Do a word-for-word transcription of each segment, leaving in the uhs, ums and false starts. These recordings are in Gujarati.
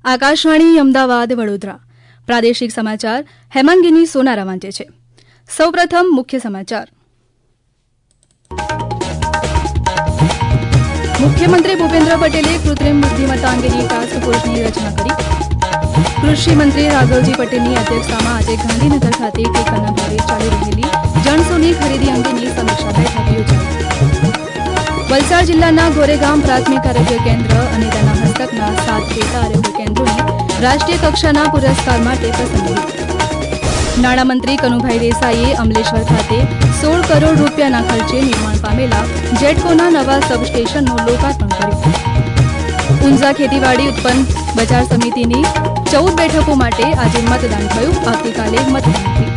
આકાશવાણી અમદાવાદ વડોદરા પ્રાદેશિક સમાચાર હેમાંગીની સોનારા વાંચે છે. સૌપ્રથમ મુખ્ય સમાચાર. મુખ્યમંત્રી ભૂપેન્દ્ર પટેલે કૃત્રિમ બુદ્ધિમત્તા અંગેની ટાસ્ક ફોર્સની રચના કરી. કૃષિ મંત્રી રાઘવજી પટેલની અધ્યક્ષતામાં આજે ગાંધીનગર ખાતે ટેકાના ભાવે ચાલી રહેલી જણસોની ખરીદી અંગેની સમીક્ષા બેઠક યોજાઈ. વલસાડ જિલ્લાના ગોરેગામ પ્રાથમિક આરોગ્ય કેન્દ્ર અને તેના હસ્તકના સાત પેટા આરોગ્ય કેન્દ્રોને રાષ્ટ્રીય કક્ષાના પુરસ્કાર માટે પસંદગી. નાણામંત્રી કનુભાઈ દેસાઈએ અમલેશ્વર ખાતે સોળ કરોડ રૂપિયાના ખર્ચે નિર્માણ પામેલા જેટકોના નવા સબસ્ટેશનનું લોકાર્પણ કર્યું. ઊંઝા ખેતીવાડી ઉત્પન્ન બજાર સમિતિની ચૌદ બેઠકો માટે આજે મતદાન થયું. આવતીકાલે મતગણતરી.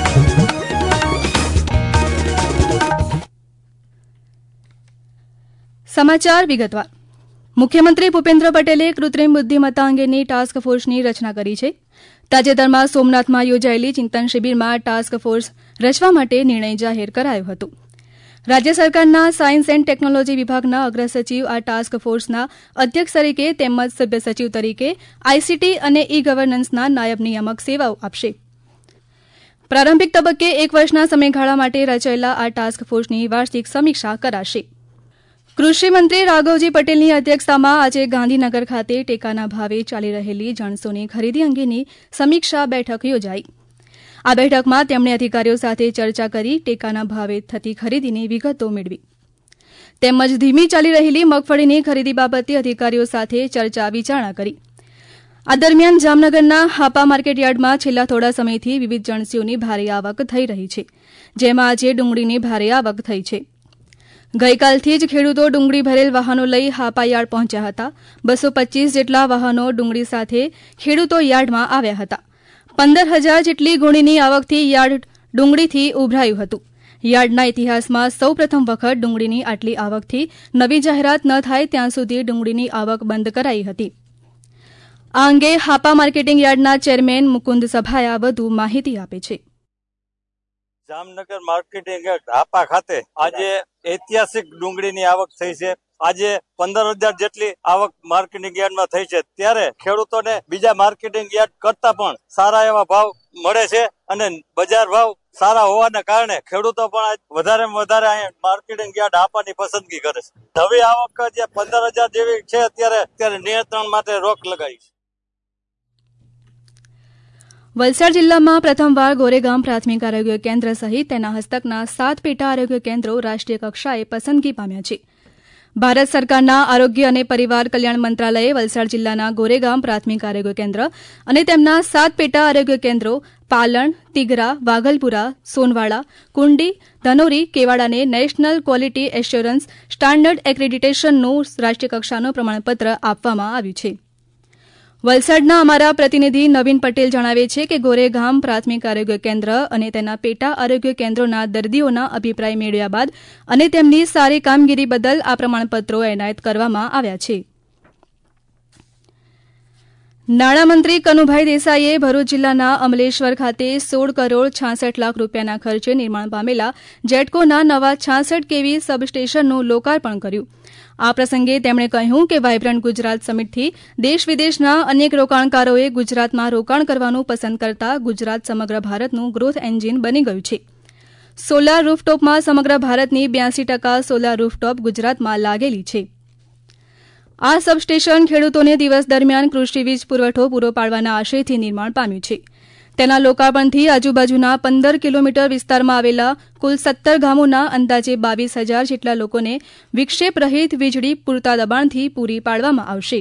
સમાચાર વિગતવાર. મુખ્યમંત્રી ભૂપેન્દ્ર પટેલે કૃત્રિમ બુદ્ધિમત્તા અંગેની ટાસ્ક ફોર્સની રચના કરી છે. તાજેતરમાં સોમનાથમાં યોજાયેલી ચિંતન શિબિરમાં ટાસ્ક ફોર્સ રચવા માટે નિર્ણય જાહેર કરાયો હતો. રાજ્ય સરકારના સાયન્સ એન્ડ ટેકનોલોજી વિભાગના અગ્રસચિવ આ ટાસ્ક ફોર્સના અધ્યક્ષ તરીકે તેમજ સભ્ય સચિવ તરીકે આઈસીટી અને ઈ ગવર્નન્સના નાયબ નિયામક સેવાઓ આપશે. પ્રારંભિક તબક્કે એક વર્ષના સમયગાળા માટે રચાયેલા આ ટાસ્ક ફોર્સની વાર્ષિક સમીક્ષા કરાશે. કૃષિ મંત્રી રાઘવજી પટેલની અધ્યક્ષતામાં આજે ગાંધીનગર ખાતે ટેકાના ભાવે ચાલી રહેલી જણસોની ખરીદી અંગેની સમીક્ષા બેઠક યોજાઈ. આ બેઠકમાં તેમણે અધિકારીઓ સાથે ચર્ચા કરી ટેકાના ભાવે થતી ખરીદીની વિગતો મેળવી. તેમજ ધીમી ચાલી રહેલી મગફળીની ખરીદી બાબતે અધિકારીઓ સાથે ચર્ચા વિચારણા કરી. આ દરમિયાન જામનગરના હાપા માર્કેટયાર્ડમાં છેલ્લા થોડા સમયથી વિવિધ જણસીઓની ભારે આવક થઈ રહી છે, જેમાં આજે ડુંગળીની ભારે આવક થઈ છે. ગઈકાલથી જ ખેડૂતો ડુંગળી ભરેલ વાહનો લઈ હાપા યાર્ડ પહોંચ્યા હતા. બસો પચીસ જેટલા વાહનો ડુંગળી સાથે ખેડૂતો યાર્ડમાં આવ્યા હતા. પંદર હજાર જેટલી ગુણીની આવકથી યાર્ડ ડુંગળીથી ઉભરાયું હતું. યાર્ડના ઇતિહાસમાં સૌ પ્રથમ વખત ડુંગળીની આટલી આવકથી નવી જાહેરાત ન થાય ત્યાં સુધી ડુંગળીની આવક બંધ કરાઈ હતી. આ અંગે હાપા માર્કેટિંગ યાર્ડના ચેરમેન મુકુંદ સભાયા વધુ માહિતી આપે છે. જામનગર માર્કેટિંગ હાપા ખાતે આજે ઐતિહાસિક ડુંગળીની આવક થઈ છે. આજે પંદર હજાર જેટલી આવક માર્કેટિંગ યાર્ડમાં થઈ છે. ત્યારે ખેડૂતોને બીજા માર્કેટિંગ યાર્ડ કરતા પણ સારા એવા ભાવ મળે છે અને બજાર ભાવ સારા હોવાના કારણે ખેડૂતો પણ વધારે વધારે અહીંયા માર્કેટિંગ યાર્ડ આપવાની પસંદગી કરે છે. નવી આવક જે પંદર હજાર જેવી છે અત્યારે અત્યારે નિયંત્રણ માટે રોક લગાવી છે. વલસાડ જિલ્લામાં પ્રથમવાર ગોરેગામ પ્રાથમિક આરોગ્ય કેન્દ્ર સહિત તેના હસ્તકના સાત પેટા આરોગ્ય કેન્દ્રો રાષ્ટ્રીય કક્ષાએ પસંદગી પામ્યા છે. ભારત સરકારના આરોગ્ય અને પરિવાર કલ્યાણ મંત્રાલયે વલસાડ જિલ્લાના ગોરેગામ પ્રાથમિક આરોગ્ય કેન્દ્ર અને તેમના સાત પેટા આરોગ્ય કેન્દ્રો પાલણ, તિગરા, વાઘલપુરા, સોનવાડા, કુંડી, ધનોરી, કેવાડાને નેશનલ ક્વોલિટી એશ્યોરન્સ સ્ટાન્ડર્ડ એક્રેડિટેશનનું રાષ્ટ્રીય કક્ષાનું પ્રમાણપત્ર આપવામાં આવ્યું છે. વલસાડના અમારા પ્રતિનિધિ નવીન પટેલ જણાવે છે કે ગોરેગામ પ્રાથમિક આરોગ્ય કેન્દ્ર અને તેના પેટા આરોગ્ય કેન્દ્રોના દર્દીઓના અભિપ્રાય મેળવ્યા બાદ અને તેમની સારી કામગીરી બદલ આ પ્રમાણપત્રો એનાયત કરવામાં આવ્યા છે. નાણામંત્રી કનુભાઈ દેસાઈએ ભરૂચ જિલ્લાના અમલેશ્વર ખાતે સોળ કરોડ છાસઠ લાખ રૂપિયાના ખર્ચે નિર્માણ પામેલા જેટકોના નવા છાસઠ કેવી સબસ્ટેશનનું લોકાર્પણ કર્યું. આ પ્રસંગે તેમણે કહ્યું કે વાયબ્રન્ટ ગુજરાત સમિટથી દેશ વિદેશના અનેક રોકાણકારોએ ગુજરાતમાં રોકાણ કરવાનું પસંદ કરતા ગુજરાત સમગ્ર ભારતનું ગ્રોથ એન્જિન બની ગયું છે. સોલાર રૂફટોપમાં સમગ્ર ભારતની બ્યાસી ટકા સોલાર રૂફટોપ ગુજરાતમાં લાગેલી છે. આ સબસ્ટેશન ખેડૂતોને દિવસ દરમિયાન કૃષિ વીજ પુરવઠો પૂરો પાડવાના આશયથી નિર્માણ પામ્યું છે. તેના લોકાર્પણથી આજુબાજુના પંદર કિલોમીટર વિસ્તારમાં આવેલા કુલ સત્તર ગામોના અંદાજે બાવીસ હજાર જેટલા લોકોને વિક્ષેપ રહિત વીજળી પૂરતા દબાણથી પૂરી પાડવામાં આવશે.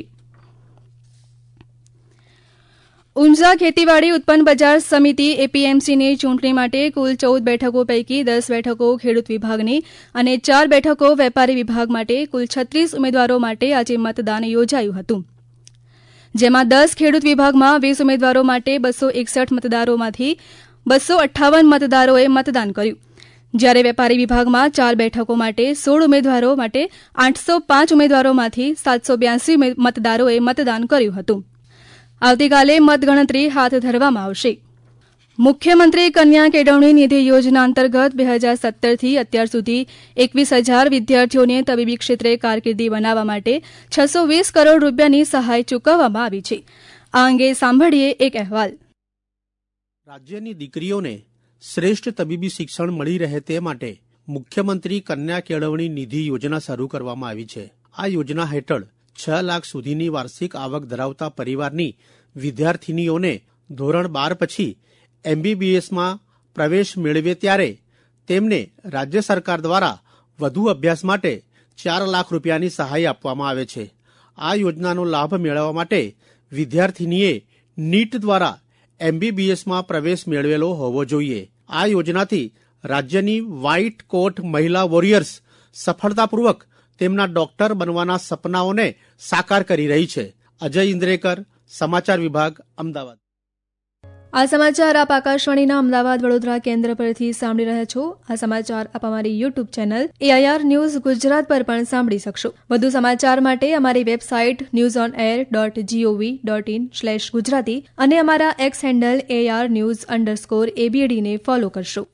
ઊંઝા ખેતીવાડી ઉત્પન્ન બજાર સમિતિ એપીએમસીની ચૂંટણી માટે કુલ ચૌદ બેઠકો પૈકી દસ બેઠકો ખેડૂત વિભાગની અને ચાર બેઠકો વેપારી વિભાગ માટે કુલ છત્રીસ ઉમેદવારો માટે આજે મતદાન યોજાયું હતું. જેમાં દસ ખેડૂત વિભાગમાં વીસ ઉમેદવારો માટે બસો એકસઠ મતદારોમાંથી બસો અઠ્ઠાવન મતદારોએ મતદાન કર્યું. જ્યારે વેપારી વિભાગમાં ચાર બેઠકો માટે સોળ ઉમેદવારો માટે આઠસો પાંચ ઉમેદવારોમાંથી સાતસો બ્યાસી મતદારોએ મતદાન કર્યું હતું. આવતીકાલે મતગણતરી હાથ ધરવામાં આવશે. મુખ્યમંત્રી કન્યા કેળવણી નિધિ યોજના અંતર્ગત બે હજાર સત્તરથી અત્યાર સુધી એકવીસ હજાર વિદ્યાર્થીઓને તબીબી ક્ષેત્રે કારકિર્દી બનાવવા માટે છસો વીસ કરોડ રૂપિયાની સહાય ચૂકવવામાં આવી છે. આ અંગે સાંભળીએ એક અહેવાલ. રાજ્યની દીકરીઓને શ્રેષ્ઠ તબીબી શિક્ષણ મળી રહે તે માટે મુખ્યમંત્રી કન્યા કેળવણી નિધિ યોજના શરૂ કરવામાં આવી છે. આ યોજના હેઠળ છ લાખ સુધીની વાર્ષિક આવક ધરાવતા પરિવારની વિદ્યાર્થીનીઓને ધોરણ બાર પછી એમબીબીએસમાં પ્રવેશ મેળવે ત્યારે તેમને રાજ્ય સરકાર દ્વારા વધુ અભ્યાસ માટે ચાર લાખ રૂપિયાની સહાય આપવામાં આવે છે. આ યોજનાનો લાભ મેળવવા માટે વિદ્યાર્થીનીએ નીટ દ્વારા એમબીબીએસમાં પ્રવેશ મેળવેલો હોવો જોઈએ. આ યોજનાથી રાજ્યની વ્હાઇટ કોટ મહિલા વોરિયર્સ સફળતાપૂર્વક તેમના ડોક્ટર બનવાના સપનાઓને સાકાર કરી રહી છે. અજય ઇન્દ્રેકર, સમાચાર વિભાગ, અમદાવાદ. આ સમાચાર આપ આકાશવાણીના અમદાવાદ વડોદરા કેન્દ્ર પરથી સાંભળી રહ્યા છો. આ સમાચાર આપ અમારી YouTube channel AIR news Gujarat પર પણ સાંભળી શકશો. વધુ સમાચાર માટે અમારી website news on air dot gov dot in slash Gujarati અને અમારા X handle AR news underscore એબીએડીને ફોલો કરશો.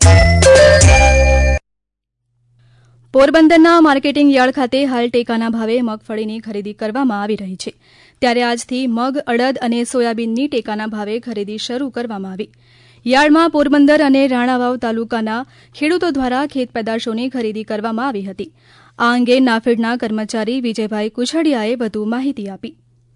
પોરબંદરના માર્કેટિંગ યાર્ડ ખાતે હાલ ટેકાના ભાવે મગફળીની ખરીદી કરવામાં આવી રહી છે. ત્યારે આજથી મગ, અડદ અને સોયાબીનની ટેકાના ભાવે ખરીદી શરૂ કરવામાં આવી. યાર્ડમાં પોરબંદર અને રાણાવાવ તાલુકાના ખેડૂતો દ્વારા ખેત પેદાશોની ખરીદી કરવામાં આવી હતી. આ અંગે નાફેડના કર્મચારી વિજયભાઈ કુછડિયાએ વધુ માહિતી આપી.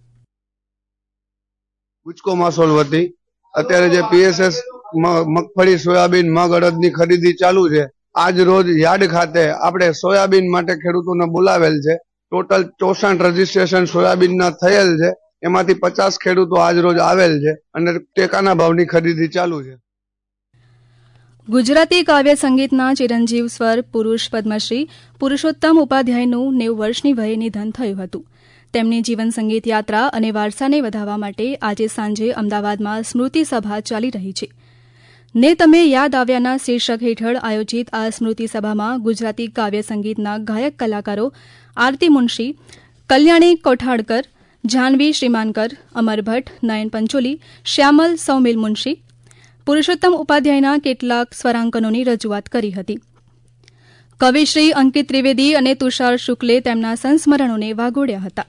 ગુજકો માસોલ વતી અત્યારે જે પીએસએસ મગફળી, સોયાબીન, મગ, અડદની ખરીદી ચાલુ છે. આજ રોજ યાર્ડ ખાતે આપણે સોયાબીન માટે ખેડૂતોને બોલાવેલ છે. ટોટલ ચોસઠ રજીસ્ટ્રેશન સોયાબીનના થયેલ છે. એમાંથી પચાસ ખેડૂતો આજ રોજ આવેલ છે અને ટેકાના ભાવની ખરીદી ચાલુ છે. ગુજરાતી કાવ્ય સંગીતના ચિરંજીવ સ્વર પુરુષ પદ્મશ્રી પુરુષોત્તમ ઉપાધ્યાયનું નેવું વર્ષની વયે નિધન થયું હતું. તેમની જીવન સંગીત યાત્રા અને વારસાને વધાવવા માટે આજે સાંજે અમદાવાદમાં સ્મૃતિ સભા ચાલી રહી છે. ને તમે યાદ આવ્યાના શીર્ષક હેઠળ આયોજિત આ સ્મૃતિ સભામાં ગુજરાતી કાવ્ય સંગીતના ગાયક કલાકારો આરતી મુનશી, કલ્યાણી કોઠાડકર, જાહ્નવી શ્રીમાનકર, અમર ભટ્ટ, નયન પંચોલી, શ્યામલ સૌમિલ મુનશી, પુરુષોત્તમ ઉપાધ્યાયના કેટલાક સ્વરાંકનોની રજૂઆત કરી હતી. કવિશ્રી અંકિત ત્રિવેદી અને તુષાર શુક્લે તેમના સંસ્મરણોને વાગોડ્યા હતા.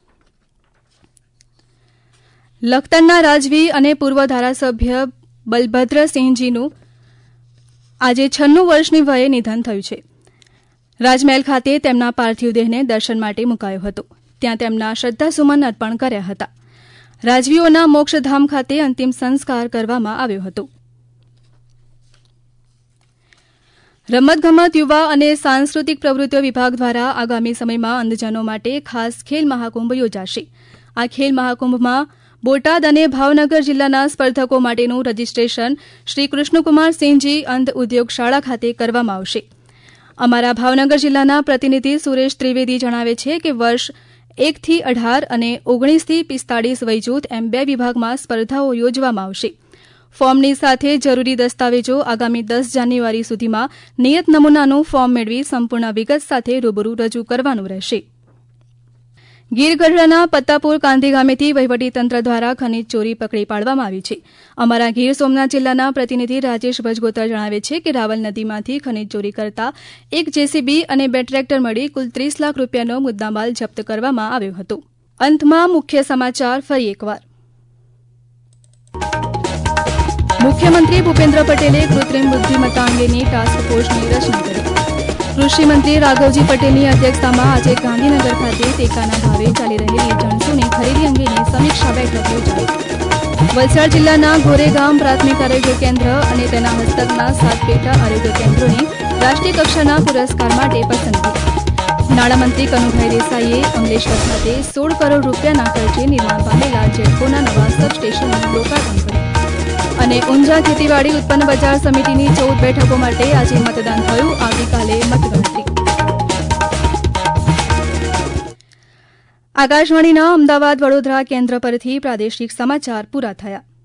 લખતરના રાજવી અને પૂર્વ ધારાસભ્ય બલભદ્રસિંહજીનું આજે છન્નું વર્ષની વયે નિધન થયું છે. રાજમહેલ ખાતે તેમના પાર્થિવ દેહને દર્શન માટે મુકાયો હતો. ત્યાં તેમના શ્રદ્ધાસુમન અર્પણ કર્યા હતા. રાજવીઓના મોક્ષધામ ખાતે અંતિમ સંસ્કાર કરવામાં આવ્યો હતો. રમતગમત, યુવા અને સાંસ્કૃતિક પ્રવૃત્તિઓ વિભાગ દ્વારા આગામી સમયમાં અંધજનો માટે ખાસ ખેલ મહાકુંભ યોજાશે. આ ખેલ મહાકુંભમાં બોટાદ અને ભાવનગર જિલ્લાના સ્પર્ધકો માટેનું રજીસ્ટ્રેશન શ્રી કૃષ્ણકુમાર સિંહજી અંધ ઉદ્યોગ શાળા ખાતે કરવામાં આવશે. અમારા ભાવનગર જિલ્લાના પ્રતિનિધિ સુરેશ ત્રિવેદી જણાવે છે કે વર્ષ એકથી અઢાર અને ઓગણીસથી પિસ્તાળીસ વયજૂથ એમ બે વિભાગમાં સ્પર્ધાઓ યોજવામાં આવશે. ફોર્મની સાથે જરૂરી દસ્તાવેજો આગામી દસ જાન્યુઆરી સુધીમાં નિયત નમૂનાનું ફોર્મ મેળવી સંપૂર્ણ વિગત સાથે રૂબરૂ રજૂ કરવાનું રહેશે. ગીર ગઢડાના પત્તાપુર કાંધી ગામેથી વહીવટીતંત્ર દ્વારા ખનીજ ચોરી પકડી પાડવામાં આવી છે. અમારા ગીર સોમનાથ જિલ્લાના પ્રતિનિધિ રાજેશ ભજગોતર જણાવે છે કે રાવલ નદીમાંથી ખનીજ ચોરી કરતા એક જેસીબી અને બે ટ્રેક્ટર મળી કુલ ત્રીસ લાખ રૂપિયાનો મુદ્દામાલ જપ્ત કરવામાં આવ્યો હતો. અંતમાં મુખ્ય સમાચાર ફરી એકવાર. મુખ્યમંત્રી ભૂપેન્દ્ર પટેલે કૃત્રિમ બુદ્ધિમત્તા અંગેની ટાસ્ક ફોર્સની રચના કરી. કૃષિમંત્રી રાઘવજી પટેલની અધ્યક્ષતામાં આજે ગાંધીનગર ખાતે ટેકાના ભાવે ચાલી રહેલી જણસોની ખરીદી અંગેની સમીક્ષા બેઠક યોજાઈ. વલસાડ જિલ્લાના ગોરેગામ પ્રાથમિક આરોગ્ય કેન્દ્ર અને તેના હસ્તકના સાત પેટા આરોગ્ય કેન્દ્રોની રાષ્ટ્રીય કક્ષાના પુરસ્કાર માટે પસંદગી. નાણામંત્રી કનુભાઈ દેસાઈએ અંકલેશ્વર ખાતે સોળ કરોડ રૂપિયાના ખર્ચે નિર્માણ પામેલા જેટકોના નવા સબસ્ટેશનનું લોકાર્પણ કર્યું. અને ઊંઝા ખેતીવાડી ઉત્પન્ન બજાર સમિતિની ચૌદ બેઠકો માટે આજે મતદાન થયું. આવતીકાલે મતગણતરી. આકાશવાણીના અમદાવાદ વડોદરા કેન્દ્ર પરથી પ્રાદેશિક સમાચાર પૂરા થયા.